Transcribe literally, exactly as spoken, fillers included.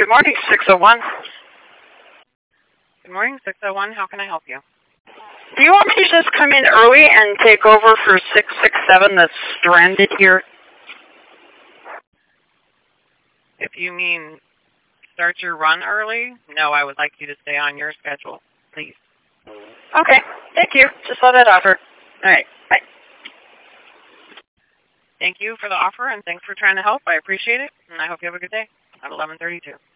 Good morning, six oh one. Good morning, six oh one. How can I help you? Do you want me to just come in early and take over for six six seven that's stranded here? If you mean start your run early, no, I would like you to stay on your schedule, please. Okay, thank you. Just thought I'd offer. All right, bye. Thank you for the offer, and thanks for trying to help. I appreciate it, and I hope you have a good day at eleven thirty-two.